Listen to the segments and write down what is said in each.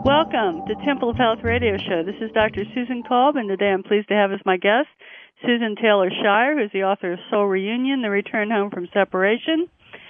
Welcome to Temple of Health Radio Show. This is Dr. Susan Kolb, and today I'm pleased to have as my guest Susan Taylor Shire, who's the author of Soul Reunion, The Return Home from Separation.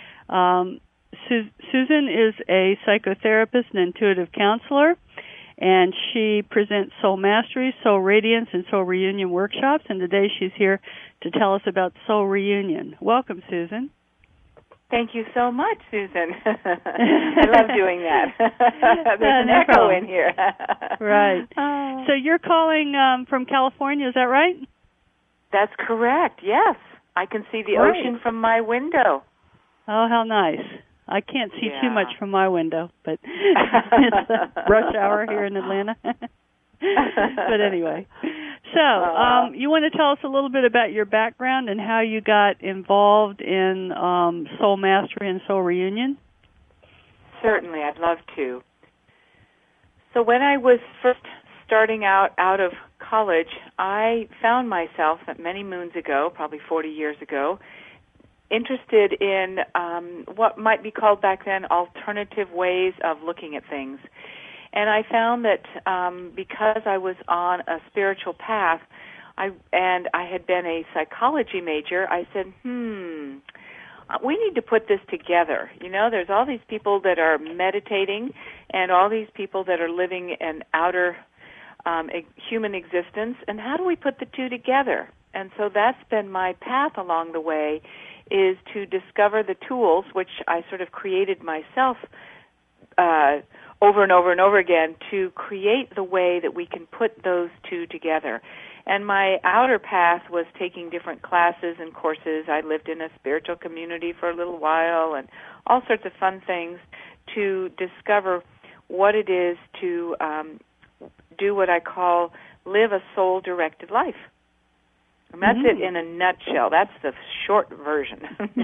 Susan is a psychotherapist and intuitive counselor, and she presents Soul Mastery, Soul Radiance, and Soul Reunion workshops, and today she's here to tell us about Soul Reunion. Welcome, Susan. Thank you so much, Susan. I love doing that. There's an echo in here. Right. So you're calling from California, is that right? That's correct, yes. I can see the ocean from my window. Oh, how nice. I can't see too much from my window, but it's rush hour here in Atlanta. But anyway, so you want to tell us a little bit about your background and how you got involved in Soul Mastery and Soul Reunion? Certainly, I'd love to. So when I was first starting out of college, I found myself many moons ago, probably 40 years ago, interested in what might be called back then alternative ways of looking at things. And I found that because I was on a spiritual path, and I had been a psychology major, I said, we need to put this together. You know, there's all these people that are meditating and all these people that are living an outer human existence, and how do we put the two together? And so that's been my path along the way, is to discover the tools, which I sort of created myself over and over and over again, to create the way that we can put those two together. And my outer path was taking different classes and courses. I lived in a spiritual community for a little while and all sorts of fun things to discover what it is to do what I call live a soul-directed life. And that's it in a nutshell. That's the short version.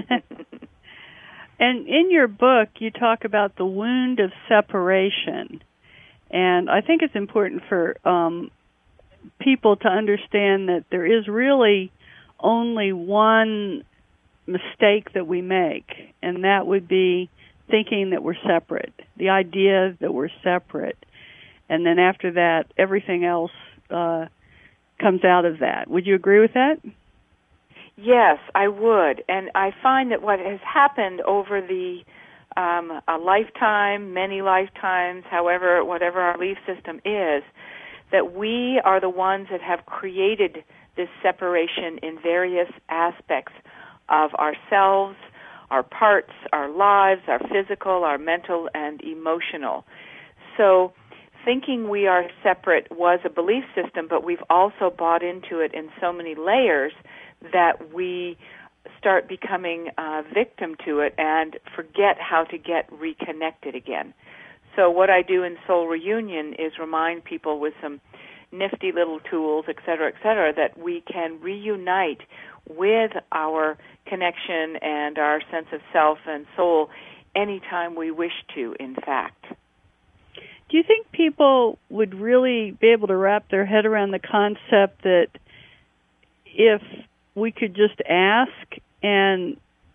And in your book, you talk about the wound of separation. And I think it's important for people to understand that there is really only one mistake that we make, and that would be thinking that we're separate, the idea that we're separate. And then after that, everything else comes out of that. Would you agree with that? Yes, I would. And I find that what has happened over the a lifetime, many lifetimes, whatever our belief system is, that we are the ones that have created this separation in various aspects of ourselves, our parts, our lives, our physical, our mental, and emotional. So thinking we are separate was a belief system, but we've also bought into it in so many layers that we start becoming a victim to it and forget how to get reconnected again. So what I do in Soul Reunion is remind people with some nifty little tools, et cetera, that we can reunite with our connection and our sense of self and soul anytime we wish to, in fact. Do you think people would really be able to wrap their head around the concept that if we could just ask and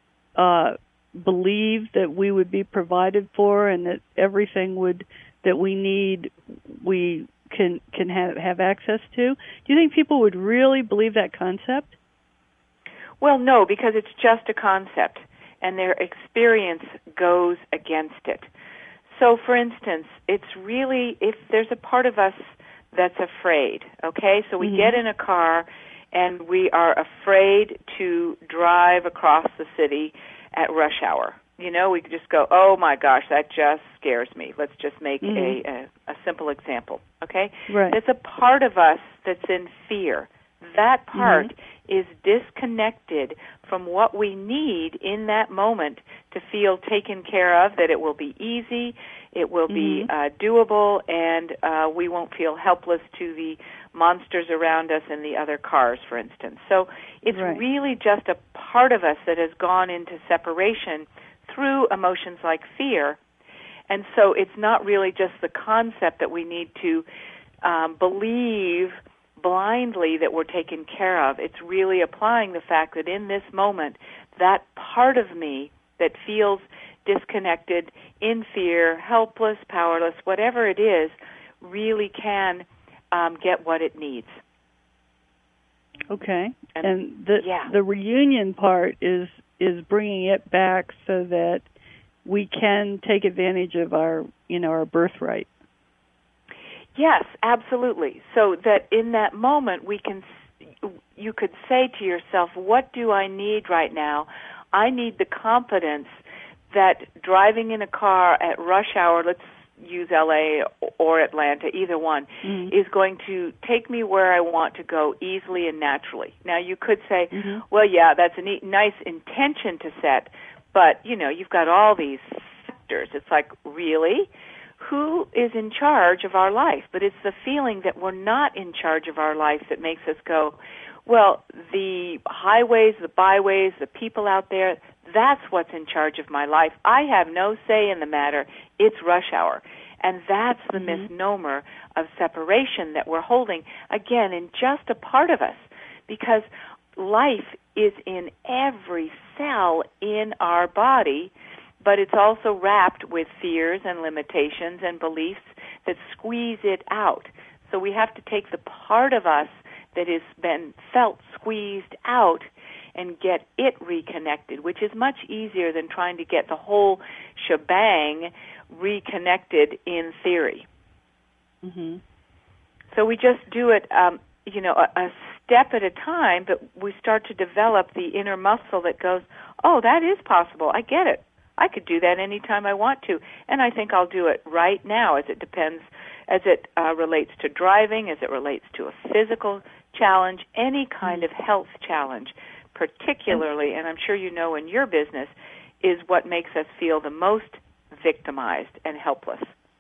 believe that we would be provided for and that everything that we need we can have access to? Do you think people would really believe that concept? Well, no, because it's just a concept, and their experience goes against it. So, for instance, it's really, if there's a part of us that's afraid, okay? So we get in a car and we are afraid to drive across the city at rush hour. You know, we could just go, oh my gosh, that just scares me. Let's just make a simple example, okay? Right. There's a part of us that's in fear. That part is disconnected from what we need in that moment to feel taken care of, that it will be easy, it will be doable, and we won't feel helpless to the monsters around us and the other cars, for instance. So it's really just a part of us that has gone into separation through emotions like fear. And so it's not really just the concept that we need to believe blindly that we're taken care of. It's really applying the fact that in this moment, that part of me that feels disconnected, in fear, helpless, powerless, whatever it is, really can get what it needs. Okay. And the reunion part is bringing it back so that we can take advantage of our birthright. Yes, absolutely. So that in that moment you could say to yourself, what do I need right now? I need the confidence that driving in a car at rush hour, let's use LA or Atlanta, either one, is going to take me where I want to go easily and naturally. Now, you could say, well, yeah, that's a nice intention to set, but, you've got all these factors. It's like, really? Who is in charge of our life? But it's the feeling that we're not in charge of our life that makes us go, well, the highways, the byways, the people out there, that's what's in charge of my life. I have no say in the matter. It's rush hour. And that's the misnomer of separation that we're holding, again, in just a part of us. Because life is in every cell in our body, but it's also wrapped with fears and limitations and beliefs that squeeze it out. So we have to take the part of us that has been felt squeezed out and get it reconnected, which is much easier than trying to get the whole shebang reconnected in theory. So we just do it, a step at a time, but we start to develop the inner muscle that goes, oh, that is possible. I get it. I could do that anytime I want to, and I think I'll do it right now, as it relates to driving, as it relates to a physical challenge, any kind of health challenge, particularly, and I'm sure you know in your business, is what makes us feel the most victimized and helpless.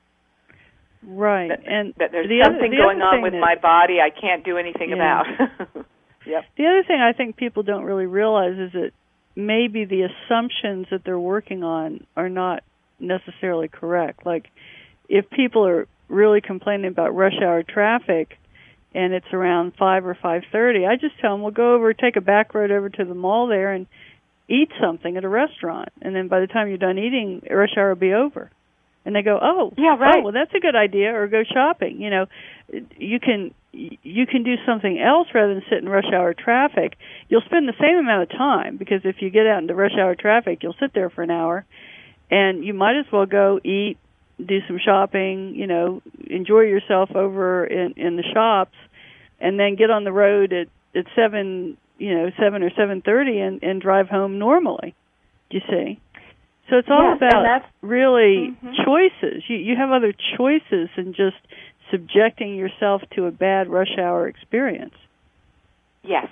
Right. That there's something going on with my body I can't do anything about. Yep. The other thing I think people don't really realize is that maybe the assumptions that they're working on are not necessarily correct. Like, if people are really complaining about rush hour traffic and it's around 5 or 5:30, I just tell them, well, go over, take a back road over to the mall there and eat something at a restaurant. And then by the time you're done eating, rush hour will be over. And they go, oh, yeah, right. Oh, well, that's a good idea, or go shopping. You can do something else rather than sit in rush hour traffic. You'll spend the same amount of time, because if you get out into rush hour traffic, you'll sit there for an hour, and you might as well go eat, do some shopping, enjoy yourself over in the shops, and then get on the road at 7 or 7:30 and drive home normally. Do you see? So it's all about really choices. You have other choices than just subjecting yourself to a bad rush hour experience. Yes.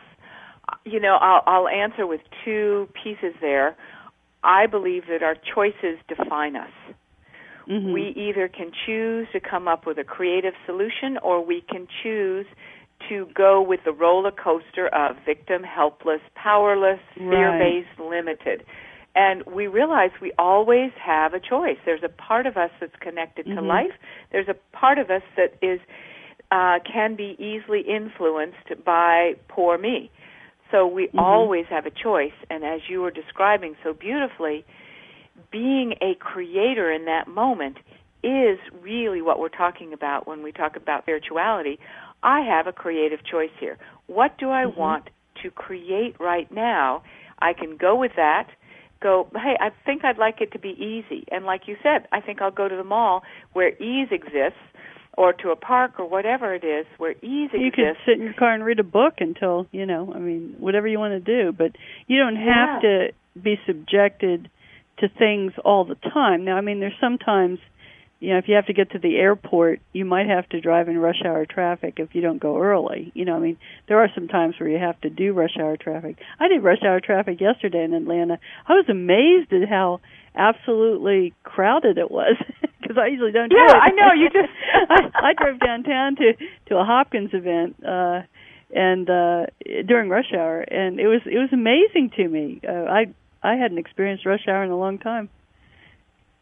I'll answer with two pieces there. I believe that our choices define us. We either can choose to come up with a creative solution, or we can choose to go with the roller coaster of victim, helpless, powerless, fear-based, limited. And we realize we always have a choice. There's a part of us that's connected to life. There's a part of us that is can be easily influenced by poor me. So we always have a choice. And as you were describing so beautifully, being a creator in that moment is really what we're talking about when we talk about spirituality. I have a creative choice here. What do I want to create right now? I can go with that. Go, hey, I think I'd like it to be easy. And like you said, I think I'll go to the mall where ease exists, or to a park or whatever it is where ease exists. You could sit in your car and read a book until, whatever you want to do. But you don't have to be subjected to things all the time. Now, there's sometimes, if you have to get to the airport, you might have to drive in rush hour traffic if you don't go early. There are some times where you have to do rush hour traffic. I did rush hour traffic yesterday in Atlanta. I was amazed at how absolutely crowded it was, because I usually don't do it. Yeah, I know. You just I drove downtown to a Hopkins event and during rush hour, and it was amazing to me. I hadn't experienced rush hour in a long time.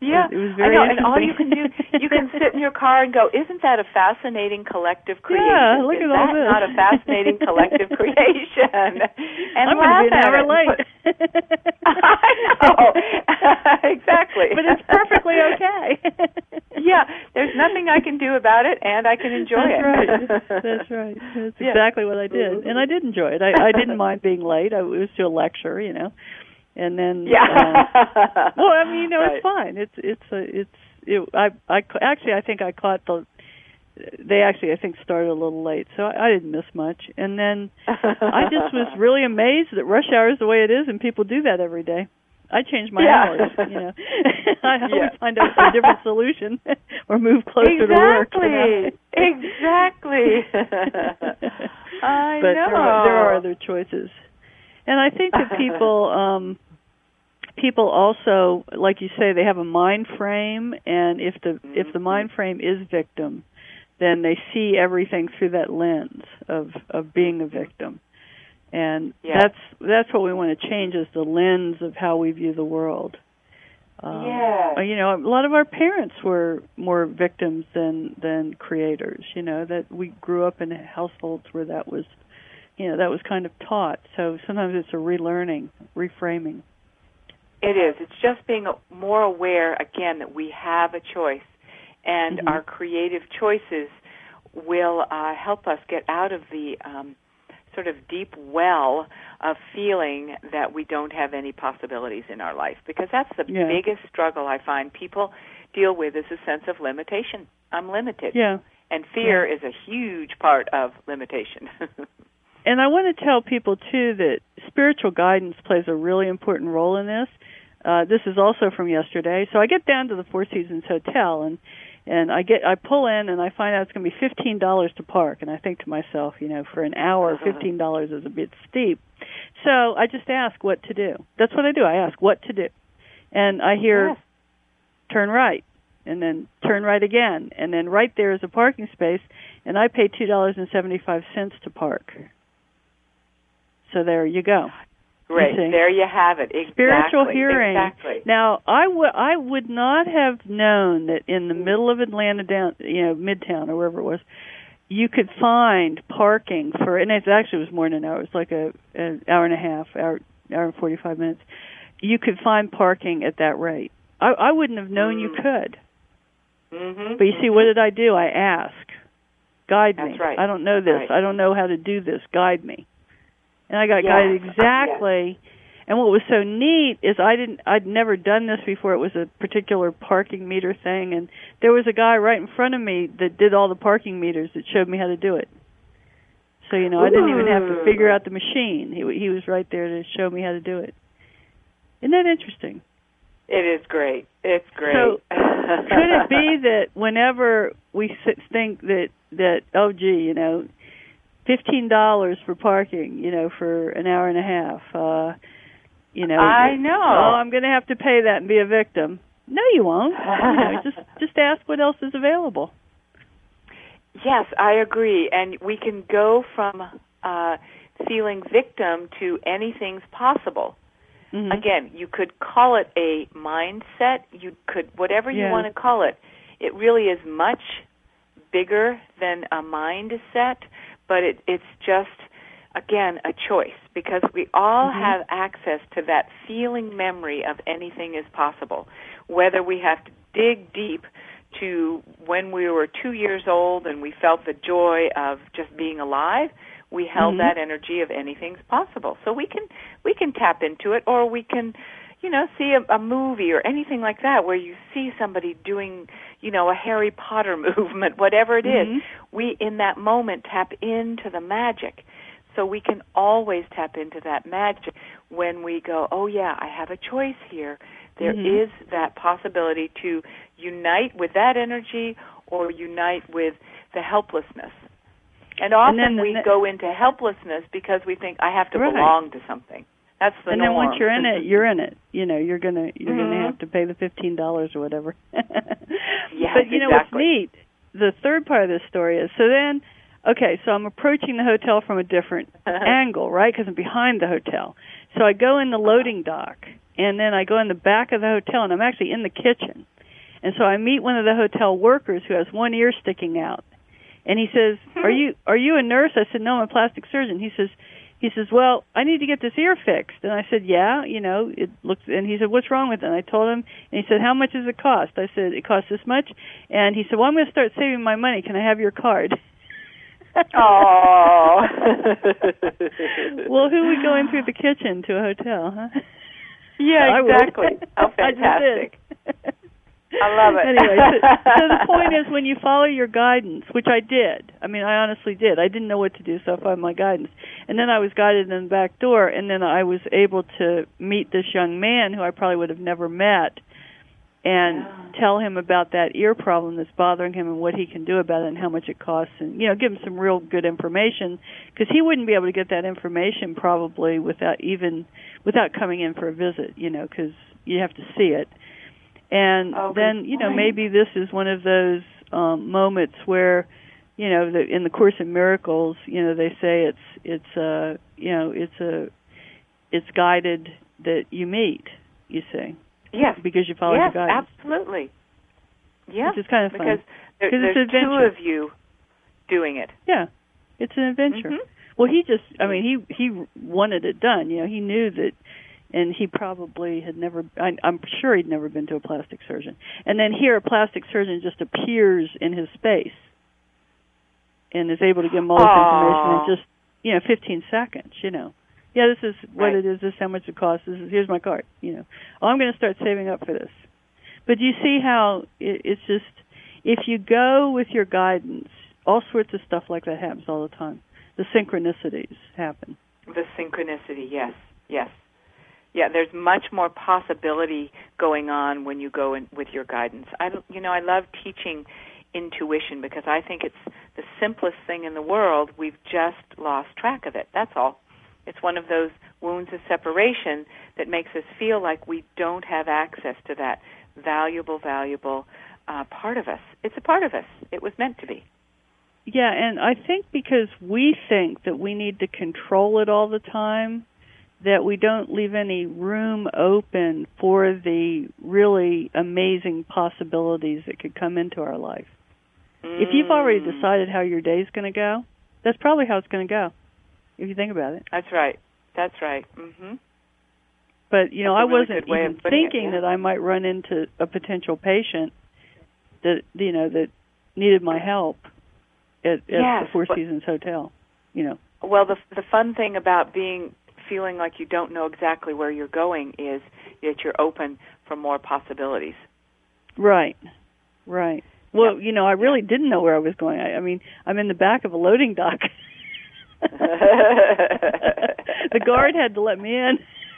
Yeah, it was very I know, interesting. and all you can do, you can sit in your car and go, isn't that a fascinating collective creation? Yeah, look at all this. Is that not a fascinating collective creation? And I'm laugh going to be an hour late. I know, exactly. But it's perfectly okay. Yeah, there's nothing I can do about it, and I can enjoy it. That's right. That's exactly what I did, and I did enjoy it. I didn't mind being late. It was to a lecture, and then well, I mean, right. It's fine. I think I caught they actually I think started a little late, so I didn't miss much. And then I just was really amazed that rush hour is the way it is, and people do that every day. I changed my hours, I hope we find out a different solution or move closer to work. Exactly. I but know. There are other choices. And I think that people also, like you say, they have a mind frame, and if the mind frame is victim, then they see everything through that lens of being a victim. And that's what we want to change, is the lens of how we view the world. A lot of our parents were more victims than creators. That we grew up in households where that was kind of taught. So sometimes it's a relearning, reframing. It is. It's just being more aware, again, that we have a choice, and our creative choices will help us get out of the sort of deep well of feeling that we don't have any possibilities in our life, because that's the biggest struggle I find people deal with, is a sense of limitation. I'm limited. Yeah. And fear is a huge part of limitation. And I want to tell people, too, that spiritual guidance plays a really important role in this. This is also from yesterday. So I get down to the Four Seasons Hotel, and I pull in, and I find out it's going to be $15 to park. And I think to myself, for an hour, $15 is a bit steep. So I just ask what to do. That's what I do. I ask what to do. And I hear, turn right, and then turn right again. And then right there is a parking space, and I pay $2.75 to park. So there you go. Great. There you have it. Exactly. Spiritual hearing. Exactly. Now, I would not have known that in the middle of Atlanta, Midtown or wherever it was, you could find parking for, and it actually was more than an hour. It was like an hour and a half, hour and 45 minutes. You could find parking at that rate. I wouldn't have known you could. Mm-hmm. But you see, what did I do? I asked. Guide me. That's right. I don't know this. Right. I don't know how to do this. Guide me. And I got guided exactly. And what was so neat is I'd never done this before. It was a particular parking meter thing, and there was a guy right in front of me that did all the parking meters that showed me how to do it. So, I didn't even have to figure out the machine. He was right there to show me how to do it. Isn't that interesting? It is great. It's great. So could it be that whenever we think that oh, gee, $15 for parking, for an hour and a half. I know. Oh, I'm going to have to pay that and be a victim. No, you won't. Just ask what else is available. Yes, I agree. And we can go from feeling victim to anything's possible. Mm-hmm. Again, you could call it a mindset. You could, whatever you want to call it. It really is much bigger than a mindset. But it's just, again, a choice, because we all have access to that feeling memory of anything is possible, whether we have to dig deep to when we were 2 years old and we felt the joy of just being alive. We held that energy of anything's possible. So we can tap into it, or we can, see a movie or anything like that where you see somebody doing, a Harry Potter movement, whatever it is. We, in that moment, tap into the magic. So we can always tap into that magic when we go, oh, yeah, I have a choice here. There is that possibility to unite with that energy or unite with the helplessness. And often we go into helplessness because we think, I have to belong to something. That's the norm. And then once you're in it, you're in it. You're gonna have to pay the $15 or whatever. Yes, but what's neat? The third part of this story is, so I'm approaching the hotel from a different angle, right? Because I'm behind the hotel. So I go in the loading dock, and then I go in the back of the hotel, and I'm actually in the kitchen. And so I meet one of the hotel workers who has one ear sticking out. And he says, "Are you a nurse?" I said, "No, I'm a plastic surgeon." He says, "Well, I need to get this ear fixed." And I said, "Yeah, it looks." And he said, "What's wrong with it?" And I told him, and he said, "How much does it cost?" I said, "It costs this much." And he said, "Well, I'm going to start saving my money. Can I have your card?" Oh. Well, who would go in through the kitchen to a hotel, huh? Yeah, exactly. How fantastic. I love it. Anyway, so the point is, when you follow your guidance, which I did, I honestly did. I didn't know what to do, so I followed my guidance. And then I was guided in the back door, and then I was able to meet this young man who I probably would have never met and tell him about that ear problem that's bothering him and what he can do about it and how much it costs, and, give him some real good information, because he wouldn't be able to get that information probably without coming in for a visit, because you have to see it. And then, maybe this is one of those moments where, in the Course in Miracles, they say it's guided that you meet. You see, yes, because you follow your guidance. Yes, absolutely. Yeah, which is kind of fun because there's two of you doing it. Yeah, it's an adventure. Mm-hmm. Well, he he wanted it done. He knew that. And he probably had never, I'm sure he'd never been to a plastic surgeon. And then here, a plastic surgeon just appears in his space and is able to give him all this information in just, 15 seconds, Yeah, this is what it is, this is how much it costs, here's my card, I'm going to start saving up for this. But you see how it's just, if you go with your guidance, all sorts of stuff like that happens all the time. The synchronicities happen. The synchronicity, yes. Yeah, there's much more possibility going on when you go in with your guidance. I love teaching intuition because I think it's the simplest thing in the world. We've just lost track of it. That's all. It's one of those wounds of separation that makes us feel like we don't have access to that valuable part of us. It's a part of us. It was meant to be. Yeah, and I think because we think that we need to control it all the time, that we don't leave any room open for the really amazing possibilities that could come into our life. If you've already decided how your day's going to go, that's probably how it's going to go, if you think about it. That's right. Mm-hmm. But, I wasn't even thinking that I might run into a potential patient that, that needed my help at the Four Seasons Hotel, Well, the fun thing about feeling like you don't know exactly where you're going is that you're open for more possibilities. Right. Well, I really didn't know where I was going. I'm in the back of a loading dock. The guard had to let me in.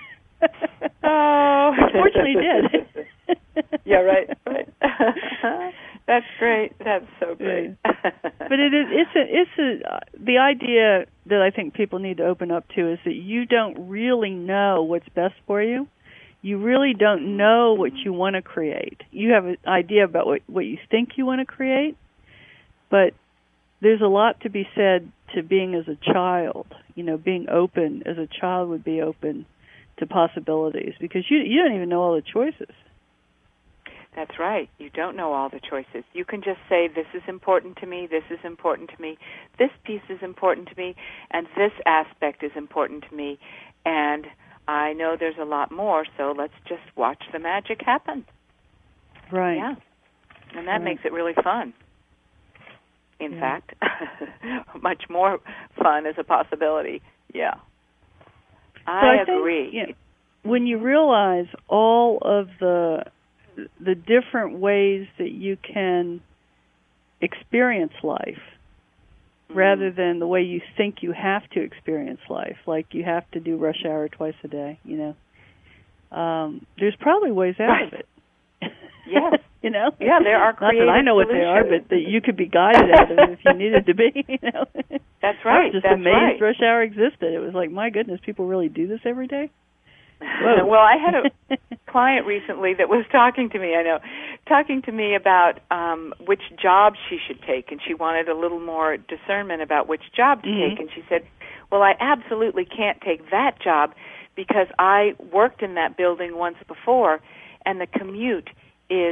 Oh. Fortunately, he did. Yeah, right. That's great. That's so great. But the idea that I think people need to open up to is that you don't really know what's best for you. You really don't know what you want to create. You have an idea about what you think you want to create, but there's a lot to be said to being as a child, being open as a child would be open to possibilities, because you don't even know all the choices. That's right. You don't know all the choices. You can just say, this is important to me, this is important to me, this piece is important to me, and this aspect is important to me, and I know there's a lot more, so let's just watch the magic happen. Right. Yeah. And that makes it really fun. In fact, much more fun as a possibility. Yeah. I agree. Think, when you realize all of the different ways that you can experience life, rather than the way you think you have to experience life, like you have to do rush hour twice a day, there's probably ways out of it. Yes. Yeah, there are creative Not that I know what they are, but that you could be guided out of it if you needed to be, That's right. I was just amazed rush hour existed. It was like, my goodness, people really do this every day? Whoa. Well, I had a client recently that was talking to me about which job she should take, and she wanted a little more discernment about which job to take, and she said, well, I absolutely can't take that job because I worked in that building once before, and the commute is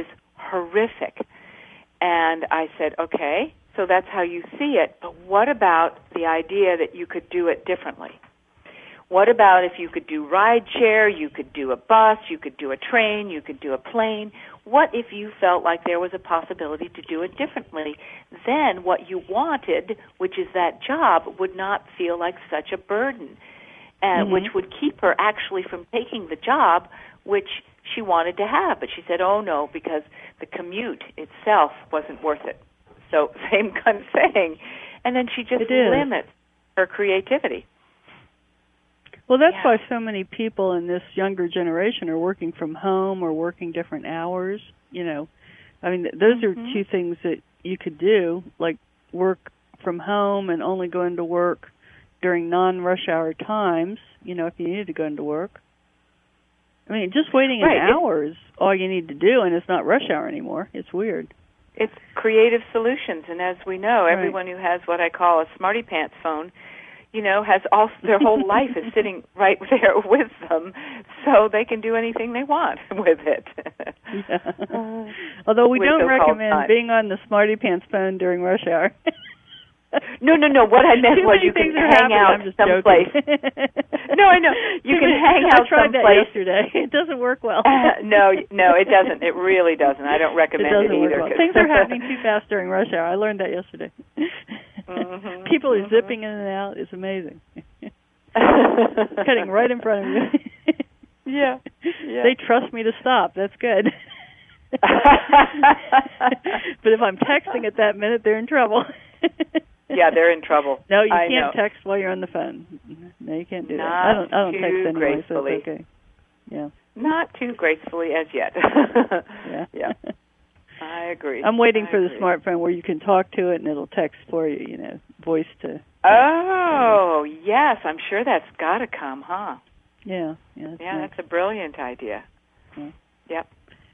horrific. And I said, okay, so that's how you see it, but what about the idea that you could do it differently? What about if you could do ride share, you could do a bus, you could do a train, you could do a plane? What if you felt like there was a possibility to do it differently? Then what you wanted, which is that job, would not feel like such a burden, and which would keep her actually from taking the job which she wanted to have. But she said, oh no, because the commute itself wasn't worth it. So same kind of thing. And then she just limits her creativity. Well, that's why so many people in this younger generation are working from home or working different hours. You know, I mean, those are two things that you could do, like work from home and only go into work during non-rush hour times, you know, if you needed to go into work. I mean, just waiting an hour is all you need to do, and it's not rush hour anymore. It's weird. It's creative solutions, and as we know, everyone who has what I call a smarty pants phone, you know, has all their whole life is sitting right there with them, so they can do anything they want with it. Although we don't recommend being on the smarty pants phone during rush hour. No. What I meant was you can hang out someplace. No, I know. You can hang out someplace. I tried that yesterday. It doesn't work well. No, it doesn't. It really doesn't. I don't recommend it either. Well. Things are happening too fast during rush hour. I learned that yesterday. People are zipping in and out. It's amazing. Cutting right in front of you. Yeah. They trust me to stop. That's good. But if I'm texting at that minute, they're in trouble. Yeah, they're in trouble. No, you can't text while you're on the phone. No, you can't do that. I don't text anyway, so it's okay. Yeah. Not too gracefully as yet. Yeah. I agree. I'm waiting for the smartphone where you can talk to it and it'll text for you, you know, voice to... Oh, yes. I'm sure that's got to come, huh? Yeah. That's a brilliant idea. Yeah. Yep.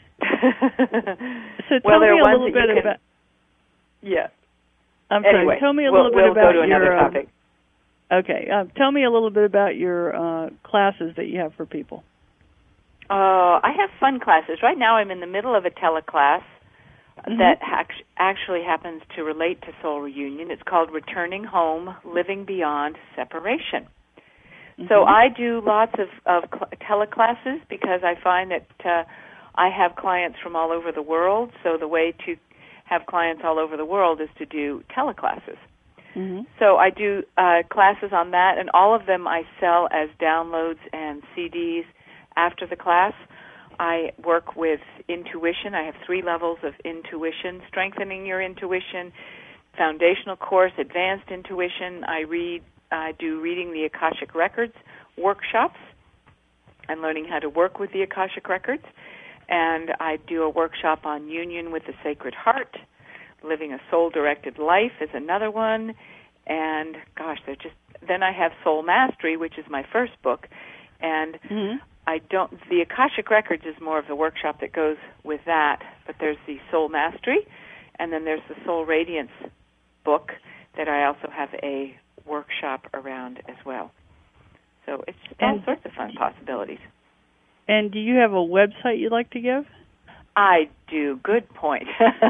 So tell me a little bit about... Yeah. I'm sorry. Anyway, tell me a little bit about go to another topic. Okay. Tell me a little bit about your classes that you have for people. I have fun classes. Right now I'm in the middle of a teleclass that actually happens to relate to Soul Reunion. It's called Returning Home, Living Beyond Separation. So I do lots of teleclasses because I find that I have clients from all over the world, so the way to have clients all over the world is to do teleclasses. So I do classes on that, and all of them I sell as downloads and CDs after the class. I work with intuition. I have 3 levels of intuition: strengthening your intuition, foundational course, advanced intuition. I do reading the Akashic Records workshops and learning how to work with the Akashic Records. And I do a workshop on union with the Sacred Heart. Living a soul-directed life is another one. And gosh, then I have Soul Mastery, which is my first book. And the Akashic Records is more of the workshop that goes with that. But there's the Soul Mastery, and then there's the Soul Radiance book that I also have a workshop around as well. So it's all sorts of fun possibilities. And do you have a website you'd like to give? I do. Good point.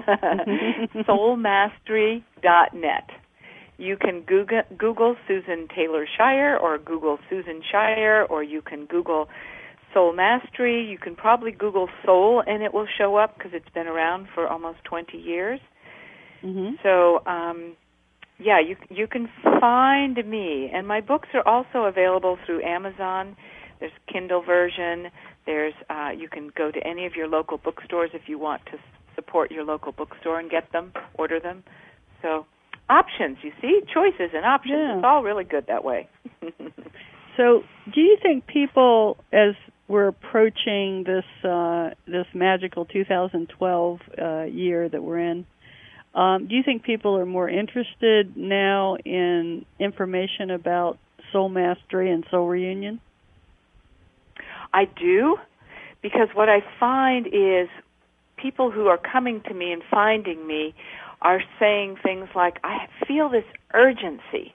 Soulmastery.net. You can Google Susan Taylor Shire or Google Susan Shire, or you can Google Soul Mastery. You can probably Google Soul, and it will show up because it's been around for almost 20 years. So, you can find me. And my books are also available through Amazon. There's Kindle version. There's you can go to any of your local bookstores if you want to support your local bookstore and get them, order them. So options, you see, choices and options. Yeah. It's all really good that way. So, do you think people, as we're approaching this magical 2012 year that we're in, do you think people are more interested now in information about Soul Mastery and Soul Reunion? I do, because what I find is people who are coming to me and finding me are saying things like, I feel this urgency,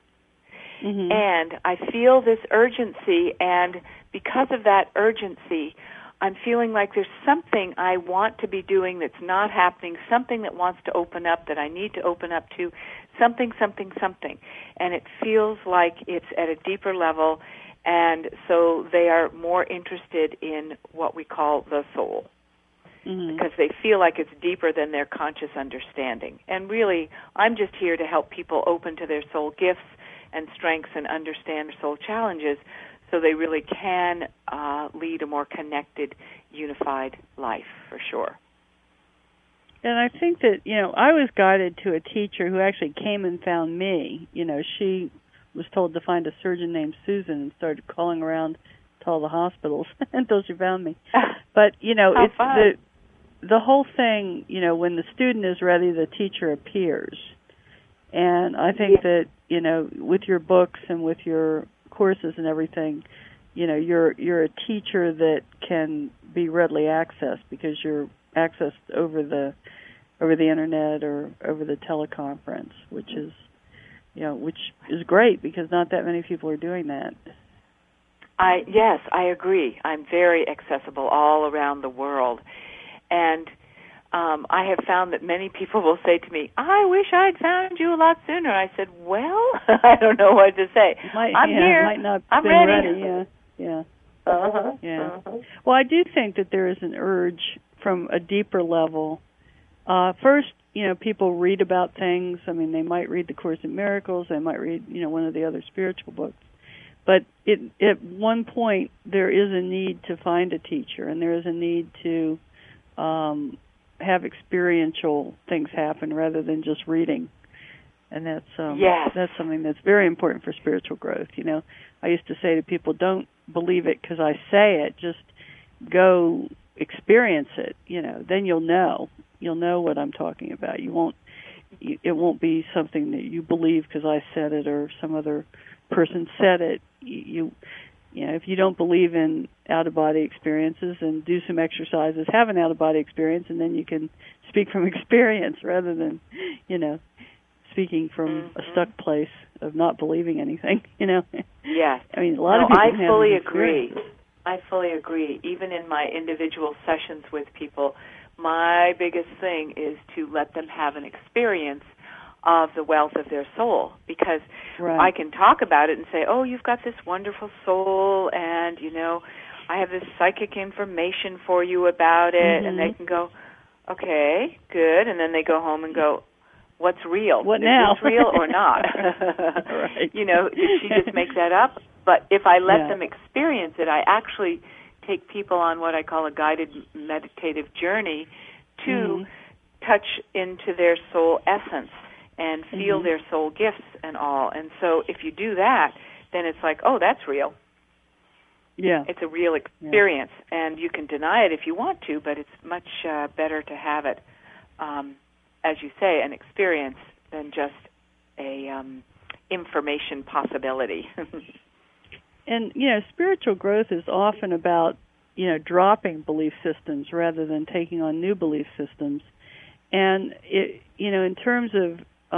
and I feel this urgency, and because of that urgency, I'm feeling like there's something I want to be doing that's not happening, something that wants to open up that I need to open up to, something. And it feels like it's at a deeper level, and so they are more interested in what we call the soul. Because they feel like it's deeper than their conscious understanding. And really, I'm just here to help people open to their soul gifts and strengths and understand their soul challenges so they really can lead a more connected, unified life, for sure. And I think that, I was guided to a teacher who actually came and found me. She was told to find a surgeon named Susan and started calling around to all the hospitals until she found me. But, it's fun. The whole thing, when the student is ready, the teacher appears. And I think that, with your books and with your courses and everything, you're a teacher that can be readily accessed because you're accessed over the internet or over the teleconference, which is great because not that many people are doing that. Yes, I agree. I'm very accessible all around the world. And I have found that many people will say to me, I wish I'd found you a lot sooner. I said, well, I don't know what to say. I'm here. Might not I'm been ready. Yeah. Uh-huh. Well, I do think that there is an urge from a deeper level. First, people read about things. I mean, they might read The Course in Miracles. They might read, one of the other spiritual books. But at one point, there is a need to find a teacher, and there is a need to have experiential things happen rather than just reading. And that's that's something that's very important for spiritual growth. I used to say to people, don't believe it because I say it. Just go experience it. Then you'll know what I'm talking about. It won't be something that you believe because I said it or some other person said it. If you don't believe in out-of-body experiences, and do some exercises, have an out-of-body experience, and then you can speak from experience rather than, speaking from a stuck place of not believing anything, Yes. I mean, a lot of people I fully agree. I fully agree. Even in my individual sessions with people, my biggest thing is to let them have an experience of the wealth of their soul, because I can talk about it and say, oh, you've got this wonderful soul, and, I have this psychic information for you about it, and they can go, okay, good, and then they go home and go, what's real? What now? Is this real or not? Right. Did she just make that up? But if I let them experience it, I actually take people on what I call a guided meditative journey to touch into their soul essence and feel their soul gifts and all. And so if you do that, then it's like, oh, that's real. Yeah. It's a real experience, and you can deny it if you want to, but it's much better to have it, as you say, an experience than just a information possibility. And, spiritual growth is often about, dropping belief systems rather than taking on new belief systems. And, in terms of,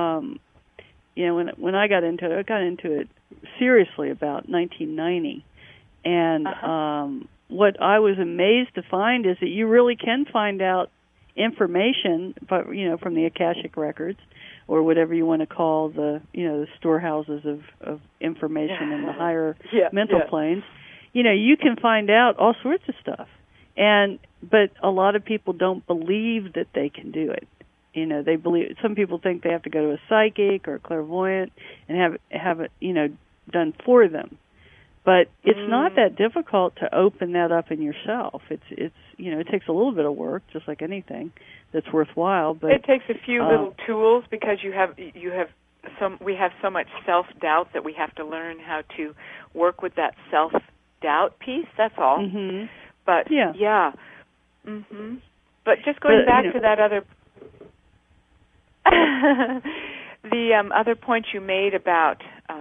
when I got into it seriously about 1990. And what I was amazed to find is that you really can find out information, but from the Akashic records, or whatever you want to call the the storehouses of information in the higher mental planes. You can find out all sorts of stuff, but a lot of people don't believe that they can do it. They believe, some people think they have to go to a psychic or a clairvoyant and have it done for them. But it's not that difficult to open that up in yourself. It takes a little bit of work, just like anything that's worthwhile. But it takes a few little tools, because we have so much self-doubt that we have to learn how to work with that self-doubt piece. That's all. Mm-hmm. But But just going back to that other the other point you made about.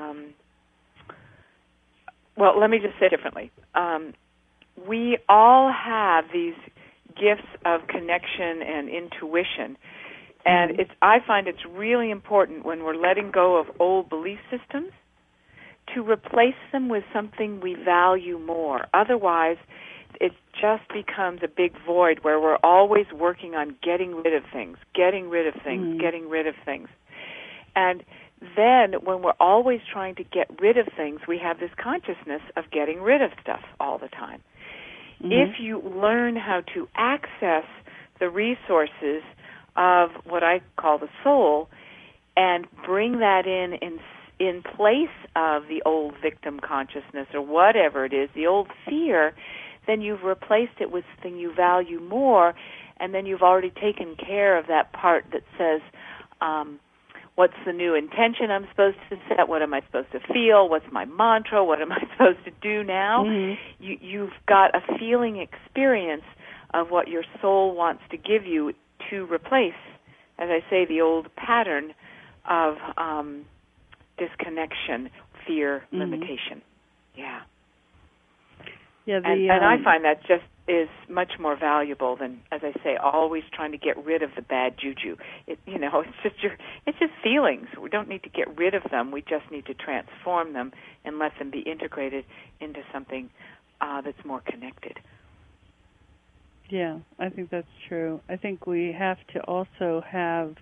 Well, let me just say it differently. We all have these gifts of connection and intuition, and I find it's really important when we're letting go of old belief systems to replace them with something we value more. Otherwise, it just becomes a big void where we're always working on getting rid of things, getting rid of things, Mm-hmm. getting rid of things. And then when we're always trying to get rid of things, we have this consciousness of getting rid of stuff all the time. Mm-hmm. If you learn how to access the resources of what I call the soul and bring that in place of the old victim consciousness or whatever it is, the old fear, then you've replaced it with something you value more, and then you've already taken care of that part that says, what's the new intention I'm supposed to set? What am I supposed to feel? What's my mantra? What am I supposed to do now? Mm-hmm. You've got a feeling experience of what your soul wants to give you to replace, as I say, the old pattern of disconnection, fear, Mm-hmm. limitation. Yeah. Yeah, And I find that just is much more valuable than, as I say, always trying to get rid of the bad juju. It's just feelings. We don't need to get rid of them. We just need to transform them and let them be integrated into something that's more connected. Yeah, I think that's true. I think we have to also have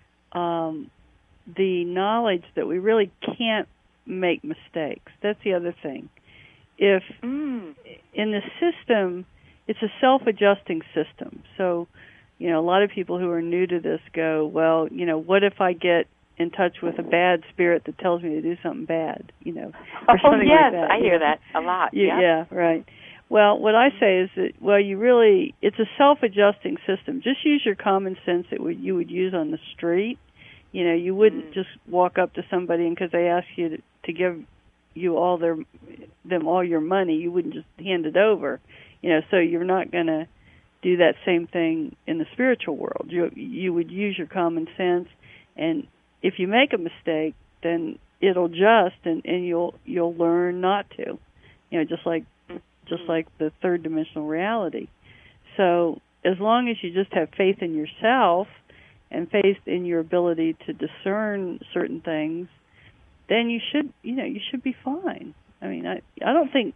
the knowledge that we really can't make mistakes. That's the other thing. If in the system, it's a self-adjusting system. So, a lot of people who are new to this go, well, what if I get in touch with a bad spirit that tells me to do something bad, or something yes, like that. I hear that a lot. Yeah, right. Well, what I say is that, it's a self-adjusting system. Just use your common sense that you would use on the street. You wouldn't just walk up to somebody and because they ask you to give you all your money, you wouldn't just hand it over. So you're not going to do that same thing in the spiritual world. You would use your common sense, and if you make a mistake, then it'll adjust, and you'll learn not to. Just like the third dimensional reality. So as long as you just have faith in yourself and faith in your ability to discern certain things, then you should be fine. I mean, I don't think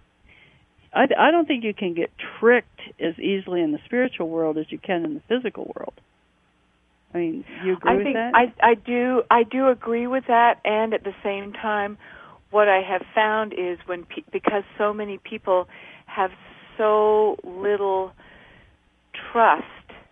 you can get tricked as easily in the spiritual world as you can in the physical world. I mean, do you agree with that? I do agree with that, and at the same time, what I have found is because so many people have so little trust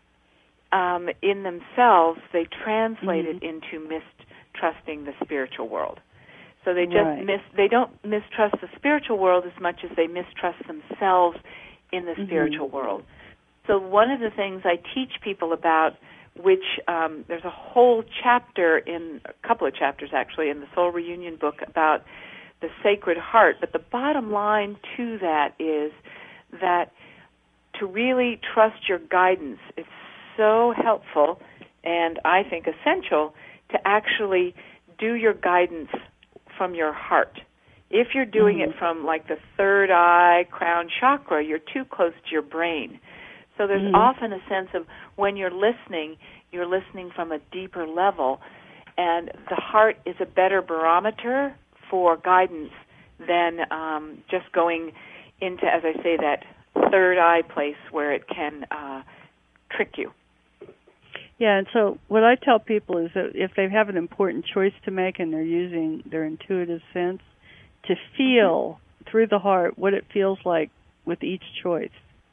in themselves, they translate it into mistrusting the spiritual world. So they just they don't mistrust the spiritual world as much as they mistrust themselves in the spiritual world. So one of the things I teach people about, which there's a whole chapter a couple of chapters actually in the Soul Reunion book about the Sacred Heart, but the bottom line to that is that to really trust your guidance is so helpful and I think essential to actually do your guidance from your heart. If you're doing it from like the third eye, crown chakra, you're too close to your brain. So there's often a sense of when you're listening from a deeper level, and the heart is a better barometer for guidance than just going into, as I say, that third eye place where it can trick you. Yeah, and so what I tell people is that if they have an important choice to make and they're using their intuitive sense, to feel through the heart what it feels like with each choice.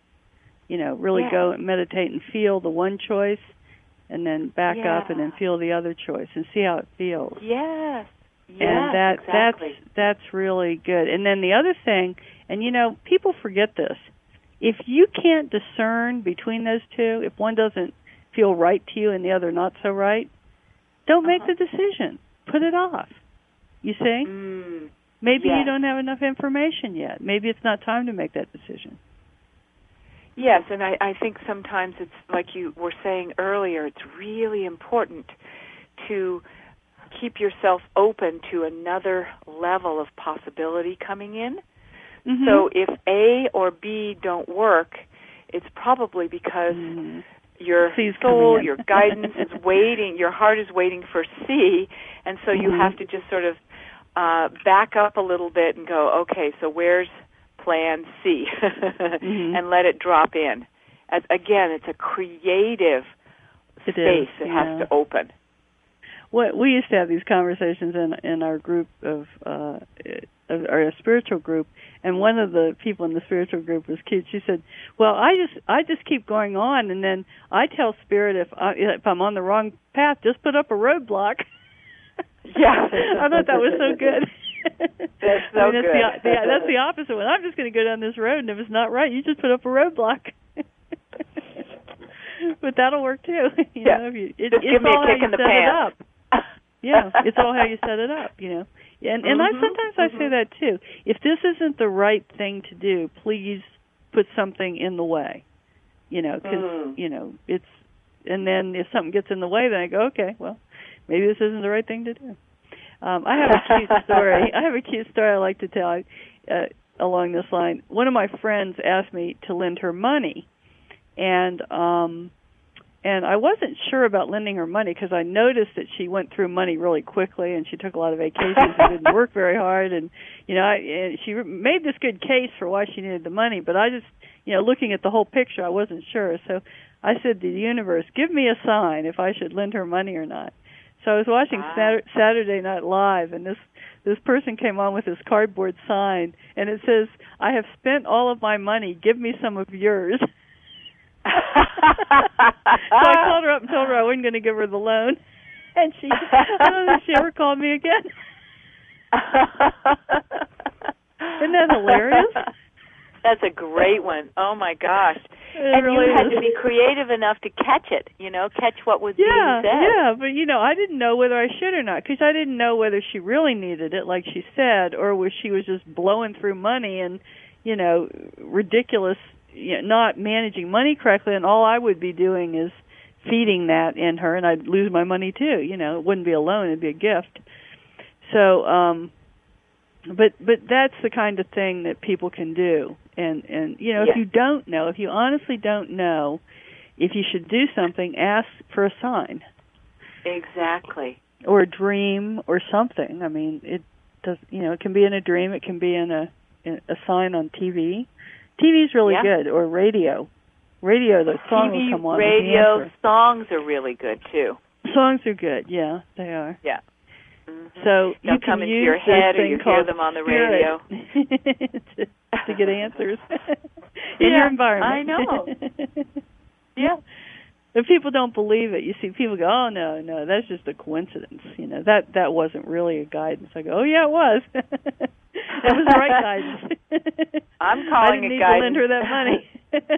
Really go and meditate and feel the one choice and then back up and then feel the other choice and see how it feels. Yes. And exactly. that's really good. And then the other thing, and people forget this, if you can't discern between those two, if one doesn't feel right to you and the other not so right, don't make the decision. Put it off. You see? Maybe you don't have enough information yet. Maybe it's not time to make that decision. Yes, and I think sometimes it's like you were saying earlier, it's really important to keep yourself open to another level of possibility coming in. So if A or B don't work, it's probably because your soul, your guidance is waiting, your heart is waiting for C, and so you have to just sort of back up a little bit and go, okay, so where's plan C and let it drop in. Again, it's a creative space that has to open. We used to have these conversations in our group of our spiritual group, and one of the people in the spiritual group was cute. She said, "Well, I just keep going on, and then I tell Spirit if I'm on the wrong path, just put up a roadblock." Yeah, I thought that was so good. That's so good. That's the opposite one. I'm just going to go down this road, and if it's not right, you just put up a roadblock. But that'll work too. Just give me a kick in the pants. Yeah, it's all how you set it up, And sometimes I say that too. If this isn't the right thing to do, please put something in the way. Because it's. And then if something gets in the way, then I go, okay, well, maybe this isn't the right thing to do. I have a cute story. I like to tell along this line. One of my friends asked me to lend her money, and I wasn't sure about lending her money because I noticed that she went through money really quickly, and she took a lot of vacations and didn't work very hard, and and she made this good case for why she needed the money. But I just, looking at the whole picture, I wasn't sure. So I said to the universe, give me a sign if I should lend her money or not. So I was watching Saturday Night Live, and this person came on with this cardboard sign, and it says, "I have spent all of my money. Give me some of yours." So I called her up and told her I wasn't going to give her the loan, and I don't think she ever called me again. Isn't that hilarious? That's a great one. Oh my gosh! And really you had is. to be creative enough to catch it. Catch what was being said. Yeah, but I didn't know whether I should or not because I didn't know whether she really needed it, like she said, or was she was just blowing through money and ridiculous. Not managing money correctly, and all I would be doing is feeding that in her, and I'd lose my money too. It wouldn't be a loan; it'd be a gift. So, but that's the kind of thing that people can do. And if you don't know, if you honestly don't know, if you should do something, ask for a sign. Exactly. Or a dream or something. I mean, it does. It can be in a dream. It can be in a sign on TV. TV's really good, or radio. Radio, the song will come on. Radio, songs are really good too. Songs are good, yeah, they are. Yeah. Mm-hmm. So they'll you come can into use your head, or thing you hear them on the radio to get answers in your environment. I know. Yeah. If people don't believe it, you see people go, "Oh no, that's just a coincidence." That wasn't really a guidance. I go, "Oh yeah, it was." It was the right guidance. I'm calling it guidance. I didn't need to lend her that money.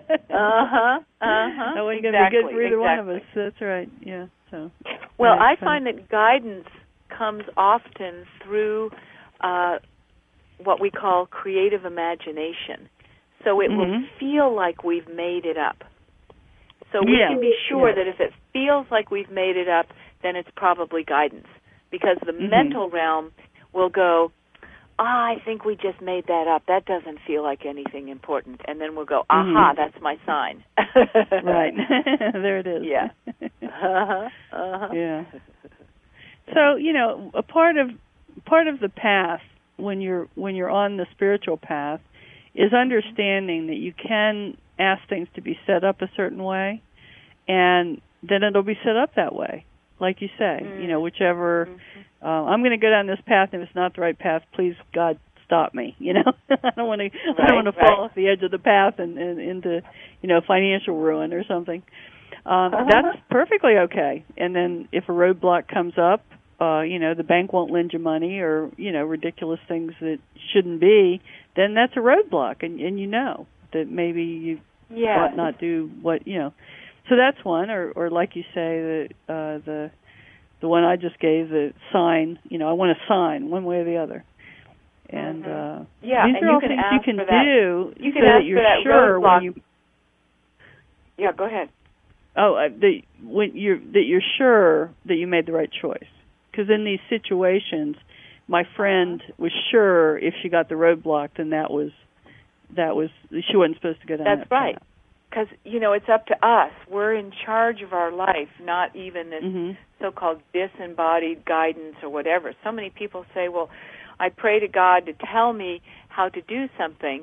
That wasn't going to be good for either one of us. That's right. Yeah. So. Well, I find that guidance comes often through what we call creative imagination. So it will feel like we've made it up. So we can be sure that if it feels like we've made it up, then it's probably guidance. Because the mental realm will go, I think we just made that up. That doesn't feel like anything important. And then we'll go, aha, that's my sign. Right. There it is. Yeah. Yeah. So, a part of the path when you're on the spiritual path is understanding that you can ask things to be set up a certain way, and then it'll be set up that way. Like you say, whichever, I'm going to go down this path, and if it's not the right path, please, God, stop me. I don't want to fall off the edge of the path and into, financial ruin or something. That's perfectly okay. And then if a roadblock comes up, the bank won't lend you money or, ridiculous things that shouldn't be, then that's a roadblock, and that maybe you ought not do what, So that's one, or like you say, the one I just gave, the sign. I want a sign, one way or the other. And these are all things you can do so that you're sure when you. Yeah, go ahead. Oh, that you're sure that you made the right choice. Because in these situations, my friend was sure if she got the roadblock, then that was she wasn't supposed to go down. That's right. Because, it's up to us. We're in charge of our life, not even this so-called disembodied guidance or whatever. So many people say, well, I pray to God to tell me how to do something.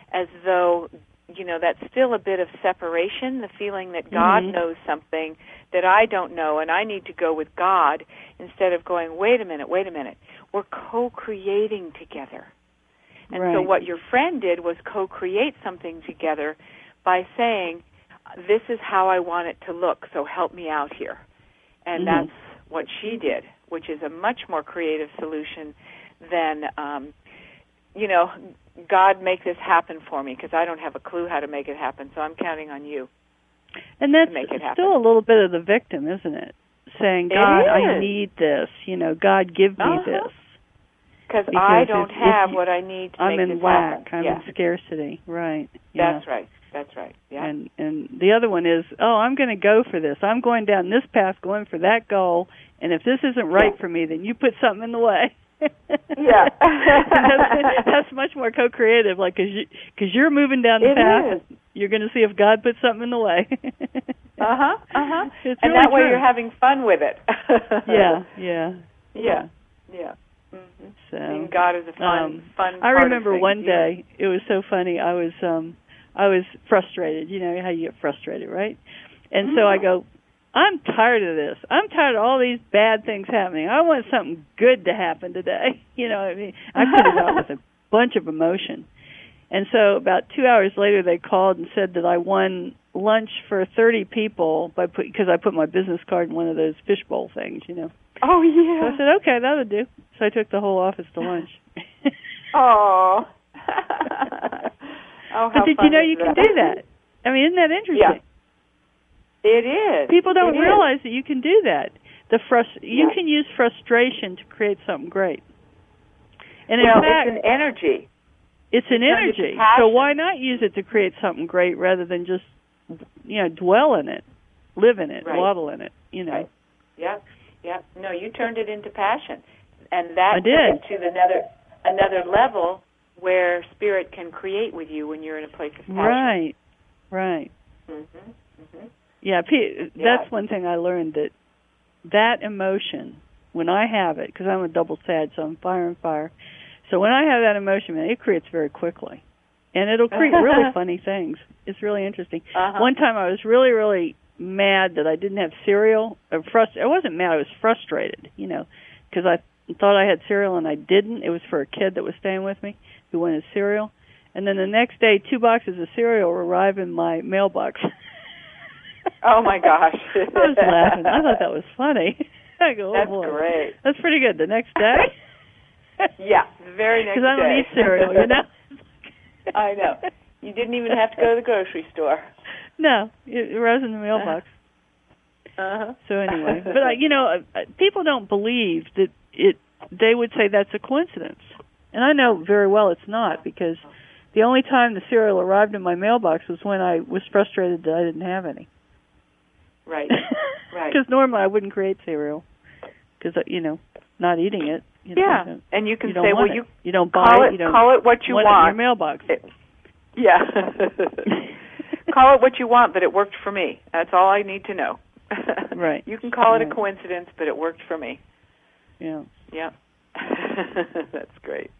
as though, that's still a bit of separation, the feeling that God knows something that I don't know and I need to go with God instead of going, wait a minute. We're co-creating together. And so what your friend did was co-create something together by saying, this is how I want it to look, so help me out here. And that's what she did, which is a much more creative solution than, God, make this happen for me, because I don't have a clue how to make it happen, so I'm counting on you. And that's to make it happen. Still a little bit of the victim, isn't it? Saying, God, I need this. God, give me this. Because I don't have what I need to make this happen. I'm in lack. I'm in scarcity. Right. That's right. Yeah. And the other one is, I'm going to go for this. I'm going down this path, going for that goal. And if this isn't right for me, then you put something in the way. Yeah. that's much more co-creative, like, because you're moving down the path. And you're going to see if God puts something in the way. And really that way true. you're having fun with it. Yeah. Mm-hmm. So, and God is a fun I remember one day, it was so funny, I was frustrated. You know how you get frustrated, right? And so I go, I'm tired of this. I'm tired of all these bad things happening. I want something good to happen today. I mean, I put it out with a bunch of emotion. And so about 2 hours later, they called and said that I won lunch for 30 people because I put my business card in one of those fishbowl things, Oh, yeah. So I said, okay, that'll do. So I took the whole office to lunch. Oh. But did you know you can do that? I mean, isn't that interesting? Yeah. It is. People don't realize that you can do that. You can use frustration to create something great. And in fact, it's an energy. It's an energy. So why not use it to create something great rather than just, dwell in it, live in it, waddle in it, Right. Yeah. No, you turned it into passion. And that took it to another level where spirit can create with you when you're in a place of passion. Right. Mm-hmm. Yeah, that's one thing I learned, that emotion, when I have it, because I'm a double sad, so I'm fire and fire. So when I have that emotion, man, it creates very quickly. And it'll create really funny things. It's really interesting. One time I was really, really mad that I didn't have cereal. I wasn't mad, I was frustrated, because I thought I had cereal and I didn't. It was for a kid that was staying with me who wanted cereal. And then the next day, 2 boxes of cereal arrived in my mailbox. Oh, my gosh. I was laughing. I thought that was funny. I go, That's boy. Great. That's pretty good. The next day? Yeah, the very next day. Because I don't eat cereal, I know. You didn't even have to go to the grocery store. No, it was in the mailbox. So anyway, but people don't believe that they would say that's a coincidence. And I know very well it's not, because the only time the cereal arrived in my mailbox was when I was frustrated that I didn't have any. Right. Because normally I wouldn't create cereal, because, not eating it. And you can say, you don't buy it. Call it what you want. In your mailbox. Call it what you want, but it worked for me. That's all I need to know. Right. You can call it a coincidence, but it worked for me. Yeah. That's great.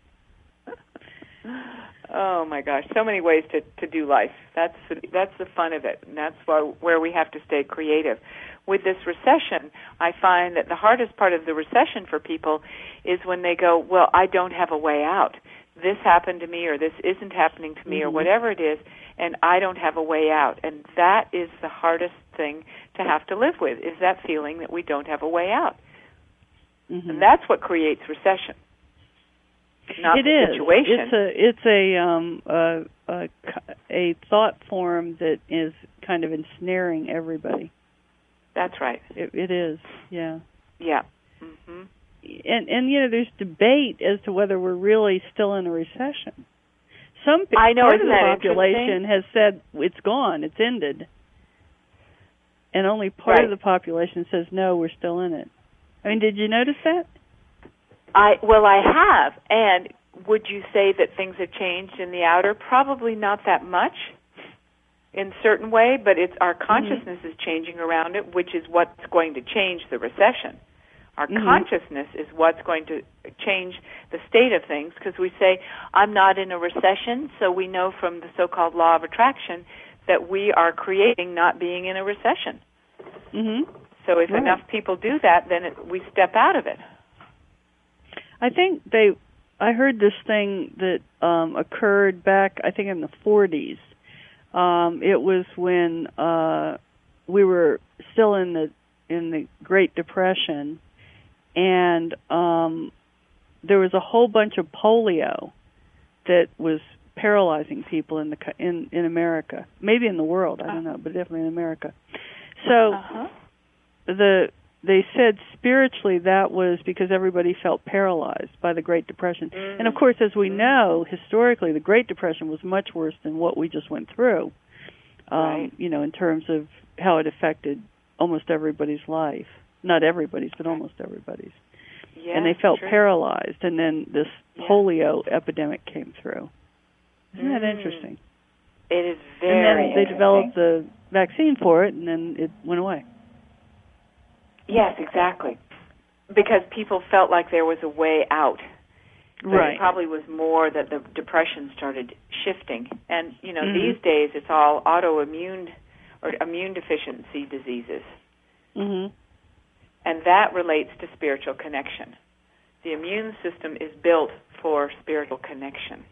Oh my gosh, so many ways to do life. That's the fun of it, and that's where we have to stay creative. With this recession, I find that the hardest part of the recession for people is when they go, well, I don't have a way out. This happened to me, or this isn't happening to me, or whatever it is, and I don't have a way out. And that is the hardest thing to have to live with, is that feeling that we don't have a way out. And that's what creates recession. Not the situation. It's a thought form that is kind of ensnaring everybody. That's right. It is, yeah. Yeah. Mm-hmm. And there's debate as to whether we're really still in a recession. Part of the population has said it's gone, it's ended, and only part of the population says no, we're still in it. I mean, did you notice that? I have. And would you say that things have changed in the outer? Probably not that much in certain way, but it's our consciousness is changing around it, which is what's going to change the recession. Our consciousness is what's going to change the state of things, because we say, I'm not in a recession, so we know from the so-called law of attraction that we are creating not being in a recession. So if enough people do that, then we step out of it. I think I heard this thing that occurred back, I think, in the 40s. It was when we were still in the Great Depression, and there was a whole bunch of polio that was paralyzing people in America, maybe in the world, I don't know, but definitely in America. So they said spiritually that was because everybody felt paralyzed by the Great Depression. And of course, as we know, historically, the Great Depression was much worse than what we just went through, in terms of how it affected almost everybody's life. Not everybody's, but almost everybody's. Yeah, and they felt paralyzed, and then this polio epidemic came through. Isn't that interesting? It is very And then they developed the vaccine for it, and then it went away. Yes, exactly. Because people felt like there was a way out. But it probably was more that the depression started shifting. And, these days it's all autoimmune or immune deficiency diseases. And that relates to spiritual connection. The immune system is built for spiritual connection.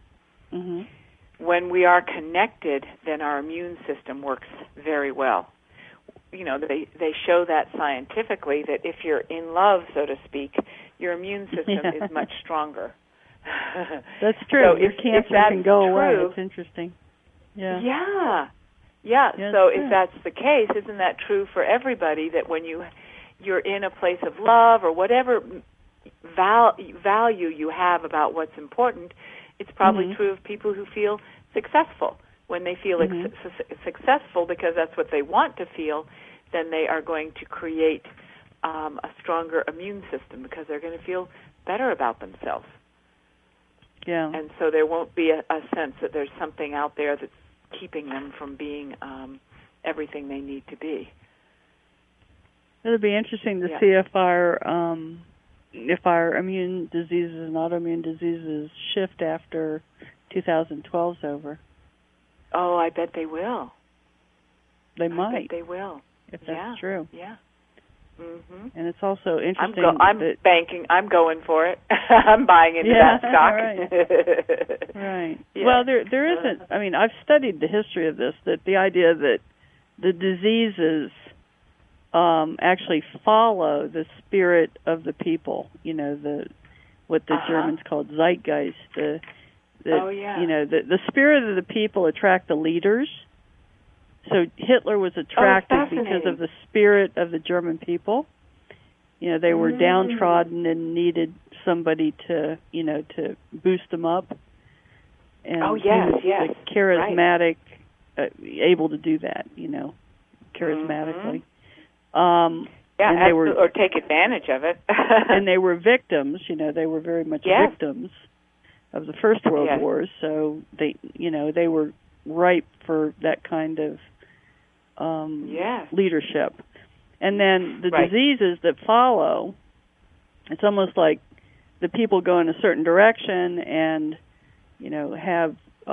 When we are connected, then our immune system works very well. They show that scientifically, that if you're in love, so to speak, your immune system is much stronger. That's true. So your cancer can go away. It's interesting. Yeah. So if that's the case, isn't that true for everybody, that when you're in a place of love or whatever value you have about what's important, it's probably true of people who feel successful. When they feel successful because that's what they want to feel, then they are going to create a stronger immune system because they're going to feel better about themselves. Yeah. And so there won't be a sense that there's something out there that's keeping them from being everything they need to be. It'll be interesting to see if our immune diseases and autoimmune diseases shift after 2012's over. Oh, I bet they will. They might. I bet they will. If that's true. Yeah. And it's also interesting. I'm going for it. I'm buying into that stock. Right. Yeah. Well, there isn't. I mean, I've studied the history of this. That the idea that the diseases actually follow the spirit of the people. What the Germans called Zeitgeist. The spirit of the people attract the leaders. So Hitler was attracted because of the spirit of the German people. They were downtrodden and needed somebody to boost them up. And he was charismatic, able to do that, charismatically. Or take advantage of it. And they were victims, they were very much victims of the First World Wars, so they were ripe for that kind of leadership. And then the diseases that follow, it's almost like the people go in a certain direction and, have,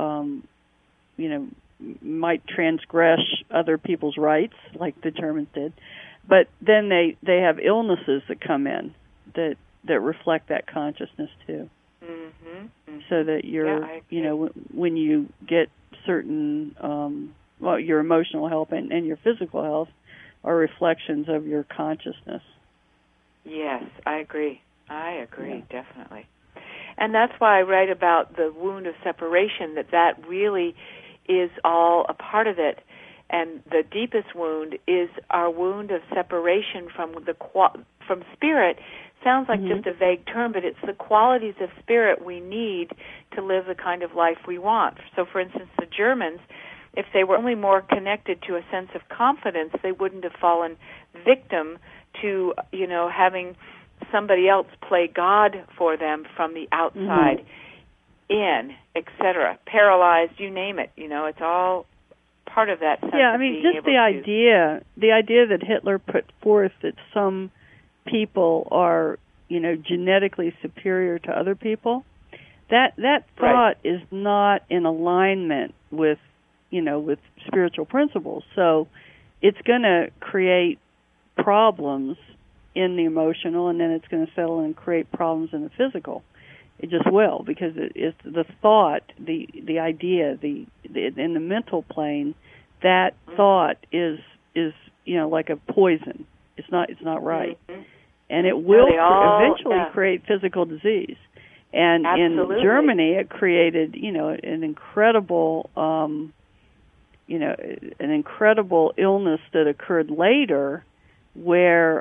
might transgress other people's rights, like the Germans did. But then they have illnesses that come in that reflect that consciousness too. So that when you get certain, your emotional health and your physical health are reflections of your consciousness. Yes, I agree, definitely. And that's why I write about the wound of separation, that really is all a part of it. And the deepest wound is our wound of separation from spirit. Sounds like just a vague term, but it's the qualities of spirit we need to live the kind of life we want. So, for instance, the Germans, if they were only more connected to a sense of confidence, they wouldn't have fallen victim to, having somebody else play God for them from the outside in, etc. Paralyzed, you name it. It's all part of that sense of being just the idea that Hitler put forth that some people are, genetically superior to other people, that thought right. is not in alignment with, with spiritual principles. So it's going to create problems in the emotional, and then it's going to settle and create problems in the physical. It just will, because it's the thought, the idea, in the mental plane, that thought is like a poison. It's not right, and it will eventually create physical disease. And Absolutely. in Germany, it created an incredible an incredible illness that occurred later, where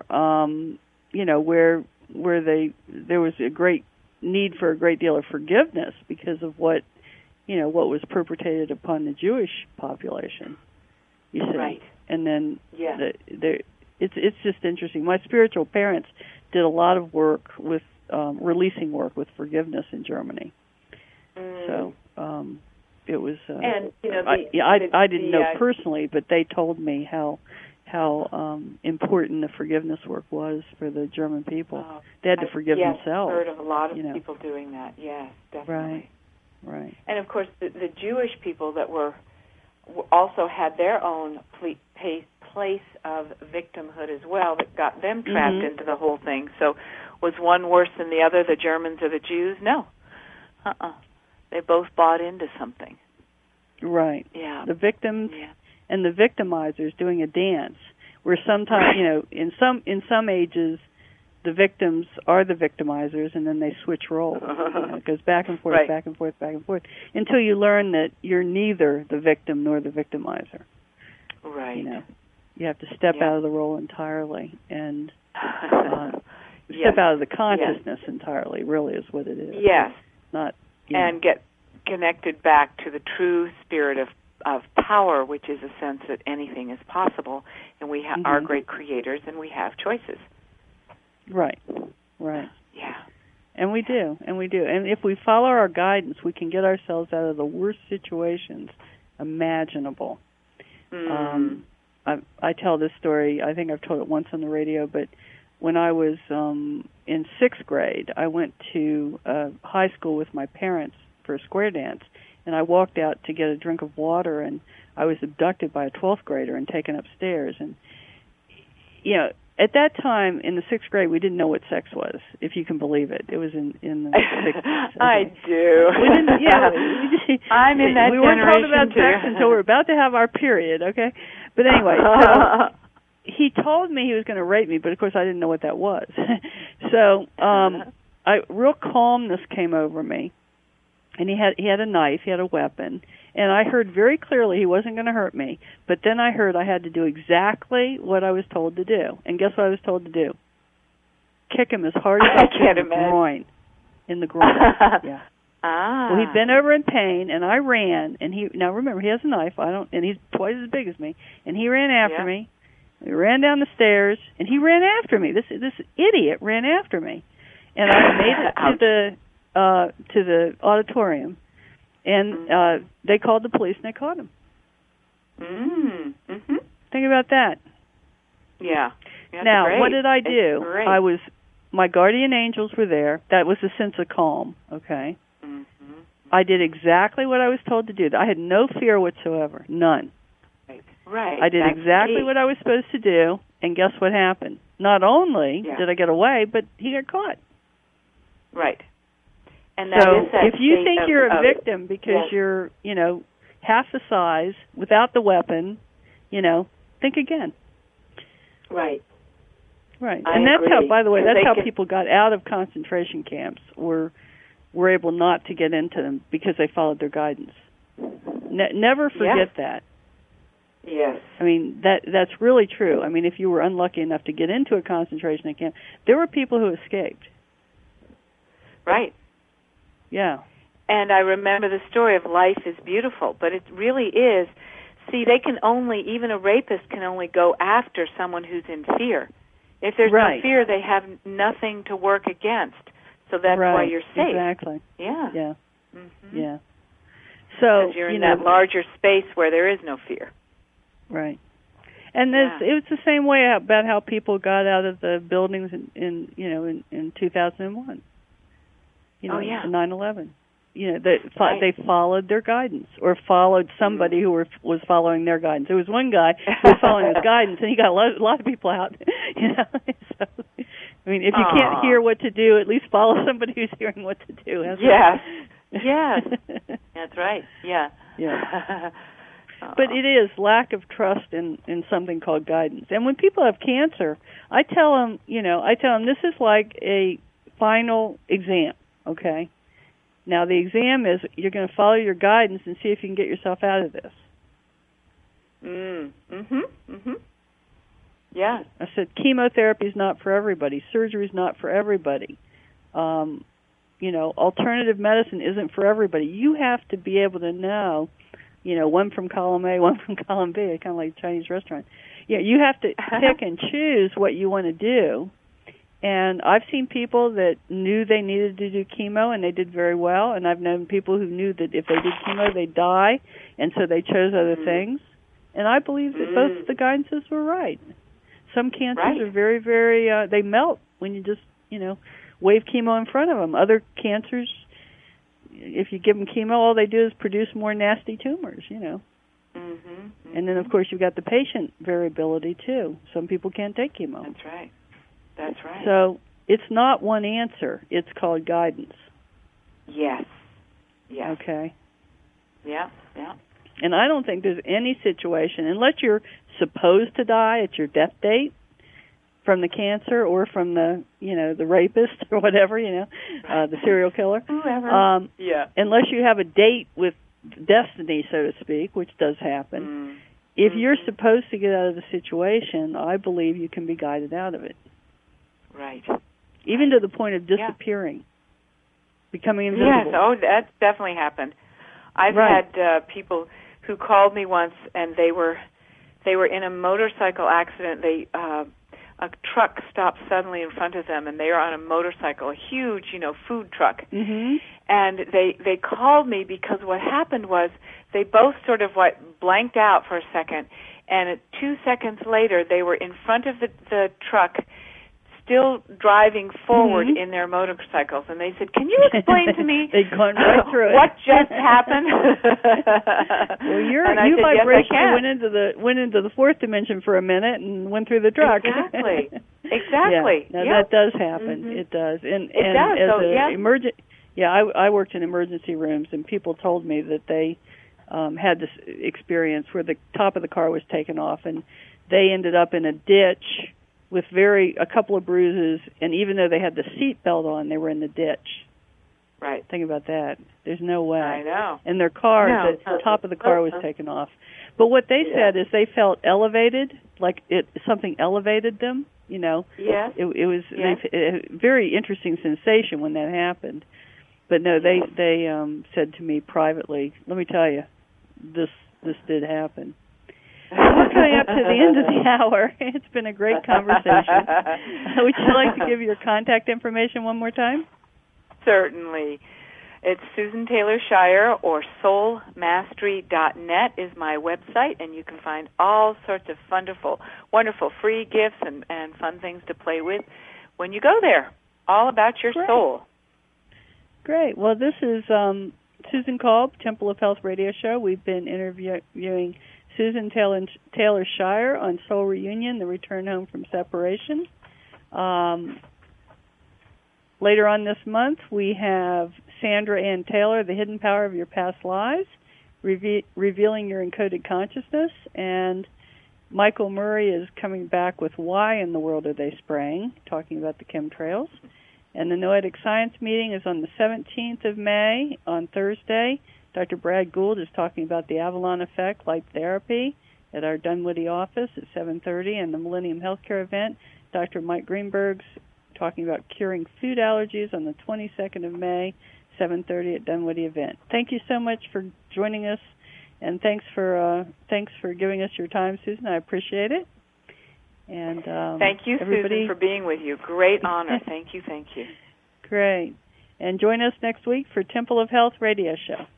where there was a great need for a great deal of forgiveness because of what was perpetrated upon the Jewish population. You see, right? And then it's just interesting. My spiritual parents did a lot of work with releasing work with forgiveness in Germany. So it was. And I didn't know personally, but they told me how important the forgiveness work was for the German people. They had to forgive themselves. I've heard of a lot of people doing that. Yes, definitely. Right. And of course, the Jewish people that were also had their own place of victimhood as well that got them trapped into the whole thing. So, was one worse than the other? The Germans or the Jews? No. They both bought into something. Right. Yeah. The victims. Yeah. And the victimizers doing a dance, where sometimes in some ages, the victims are the victimizers, and then they switch roles. It goes back and forth, back and forth, back and forth, until you learn that you're neither the victim nor the victimizer. Right. You have to step out of the role entirely and step out of the consciousness entirely. Really, is what it is. Yes. Not. And get connected back to the true spirit of power, which is a sense that anything is possible, and we are great creators, and we have choices. Right. Yeah. And we do. And if we follow our guidance, we can get ourselves out of the worst situations imaginable. I tell this story, I think I've told it once on the radio, but when I was in 6th grade, I went to high school with my parents for a square dance, and I walked out to get a drink of water, and I was abducted by a 12th grader and taken upstairs. And, at that time, in the 6th grade, we didn't know what sex was, if you can believe it. It was in the 60s. I do. I'm in that generation, we weren't talking about sex until we were about to have our period, okay? But anyway, so he told me he was going to rape me, but, of course, I didn't know what that was. So real calmness came over me. And he had a knife, he had a weapon, and I heard very clearly he wasn't going to hurt me, but then I heard I had to do exactly what I was told to do. And guess what I was told to do? Kick him as hard as I could in the groin. Yeah. Well, he'd been over in pain, and I ran, and now remember, he has a knife, and he's twice as big as me, and he ran after me. We ran down the stairs, and he ran after me. This idiot ran after me. And I made it to the auditorium, and they called the police, and they caught him. Think about that. Yeah. Now, what did I do? My guardian angels were there. That was a sense of calm, okay? I did exactly what I was told to do. I had no fear whatsoever, none. Right. I did exactly what I was supposed to do, and guess what happened? Not only did I get away, but he got caught. Right. And if you think you're a victim because you're, half the size, without the weapon, think again. Right. And that's how, by the way, that's how people got out of concentration camps, were able not to get into them because they followed their guidance. Never forget that. Yes. I mean, that's really true. I mean, if you were unlucky enough to get into a concentration camp, there were people who escaped. Right. Yeah. And I remember the story of life is beautiful, but it really is. See, even a rapist can only go after someone who's in fear. If there's no fear, they have nothing to work against. So that's why you're safe. Exactly. Yeah. Yeah. Yeah. So you're in that larger space where there is no fear. Right. And it was the same way about how people got out of the buildings in 2001. In 9/11. They followed their guidance, or followed somebody who was following their guidance. There was one guy who was following his guidance, and he got a lot of people out. So, I mean, if you can't hear what to do, at least follow somebody who's hearing what to do. Yes, that's right. Yeah. But it is lack of trust in something called guidance. And when people have cancer, I tell them, this is like a final exam. Okay. Now, the exam is you're going to follow your guidance and see if you can get yourself out of this. Yeah. I said chemotherapy is not for everybody. Surgery is not for everybody. Alternative medicine isn't for everybody. You have to be able to know, one from column A, one from column B, kind of like a Chinese restaurant. Yeah, you have to pick and choose what you want to do. And I've seen people that knew they needed to do chemo, and they did very well. And I've known people who knew that if they did chemo, they'd die, and so they chose other things. And I believe that both of the guidances were right. Some cancers are very, very, they melt when you just, wave chemo in front of them. Other cancers, if you give them chemo, all they do is produce more nasty tumors, And then, of course, you've got the patient variability, too. Some people can't take chemo. That's right. That's right. So it's not one answer. It's called guidance. Yes. Okay. Yeah. And I don't think there's any situation, unless you're supposed to die at your death date from the cancer or from the, the rapist or whatever, the serial killer. Whoever. Unless you have a date with destiny, so to speak, which does happen. If you're supposed to get out of the situation, I believe you can be guided out of it. Right. Even to the point of disappearing, becoming invisible. Yes, that's definitely happened. I've had people who called me once, and they were in a motorcycle accident. A truck stopped suddenly in front of them, and they are on a motorcycle, a huge, food truck. Mm-hmm. And they called me because what happened was they both sort of blanked out for a second, and 2 seconds later they were in front of the truck, still driving forward in their motorcycles. And they said, "Can you explain to me They'd gone right through what just happened?" Well, you vibrationally went into the fourth dimension for a minute and went through the truck. Exactly. That does happen. It does. And I worked in emergency rooms, and people told me that they had this experience where the top of the car was taken off, and they ended up in a ditch with a couple of bruises, and even though they had the seat belt on, they were in the ditch. Right. Think about that. There's no way. I know. And their car, the top of the car was taken off. But what they said is they felt elevated, like something elevated them. Yes. It was a very interesting sensation when that happened. But no, they said to me privately, "Let me tell you, this did happen." We're coming up to the end of the hour. It's been a great conversation. Would you like to give your contact information one more time? Certainly. It's Susan Taylor Shire, or soulmastery.net is my website, and you can find all sorts of wonderful free gifts and fun things to play with when you go there. All about your soul. Great. Well, this is Susan Kolb, Temple of Health Radio Show. We've been interviewing Susan Taylor Shire on Soul Reunion, the return home from separation. Later on this month, we have Sandra Ann Taylor, The Hidden Power of Your Past Lives, Revealing Your Encoded Consciousness. And Michael Murray is coming back with Why in the World Are They Spraying, talking about the chemtrails. And the Noetic Science meeting is on the 17th of May, on Thursday. Dr. Brad Gould is talking about the Avalon Effect, light therapy, at our Dunwoody office at 7:30. And the Millennium Healthcare event, Dr. Mike Greenberg's talking about curing food allergies on the 22nd of May, 7:30 at Dunwoody event. Thank you so much for joining us, and thanks for giving us your time, Susan. I appreciate it. And thank you, Susan, for being with you. Great honor. Thank you. Great. And join us next week for Temple of Health Radio Show.